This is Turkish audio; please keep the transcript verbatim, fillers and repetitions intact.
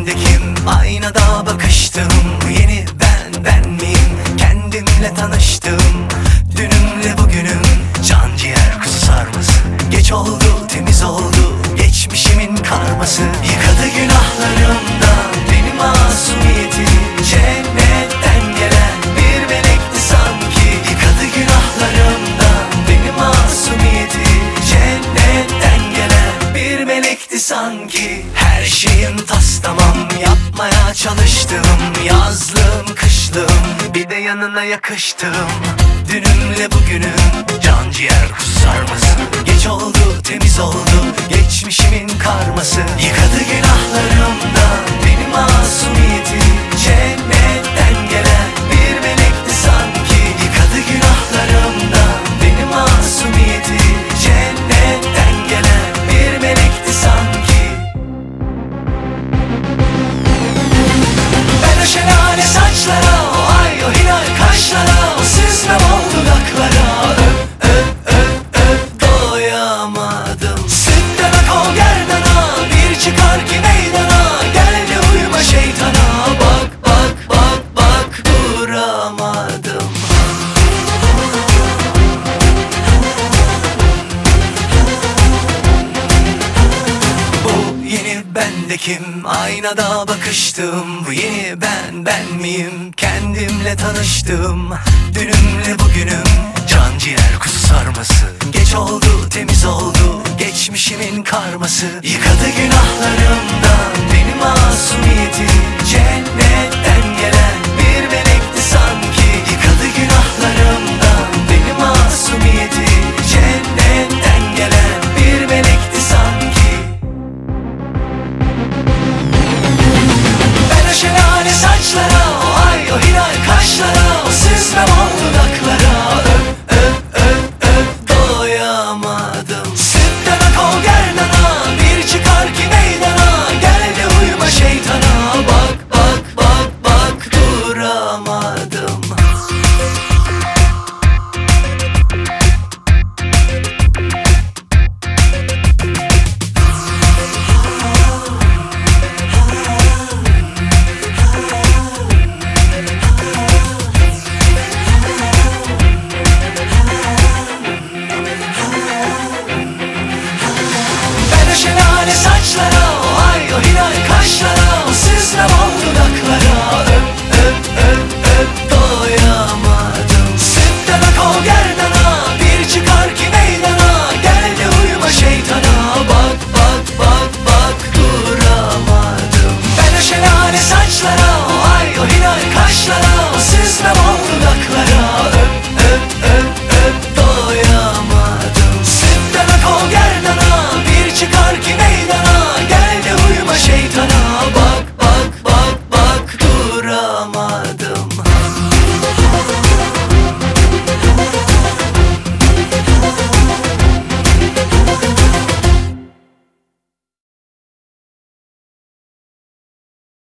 bendekim, aynada bakıştım. Bu yeni ben, ben miyim? Kendimle tanıştım. Dünümle bugünüm, can ciğer kuzu sarması. Geç oldu, temiz oldu, geçmişimin karması. Yıkadı günahlarımdan beni masumiyetim. Cennetten gelen bir melekti sanki. Yıkadı günahlarımdan beni masumiyetim. Cennetten gelen bir melekti sanki. Her şeyim tas tamam, yapmaya çalıştım. Yazlım kışlım, bir de yanına yakıştım. Dünümle bugünüm, can ciğer kuzu sarması. Geç oldu, temiz oldu, geçmişimin karması. Yıkadı günahlarımdan beni masumiyetim. Cennetten gelen bir melekti sanki. Yıkadı günahlarımdan beni masumiyetim. Cennetten gelen bir melekti sanki. Ben o şelale saçlara, o ay o hilal kaşlara, o süzme bol dudaklara öp öp öp öp doyamadım. Sütten ak o gerdana, bir çıkar ki meydana. Gel de uyuma şeytana, bak bak bak bak duramadım. Bu yeni bendekim, aynada bakıştım. Bu yeni ben, ben miyim? Kendimle tanıştım. Dünümle bugünüm, can ciğer kuzu sarması. Geç oldu, temiz oldu, geçmişimin karması. Yıkadı günahları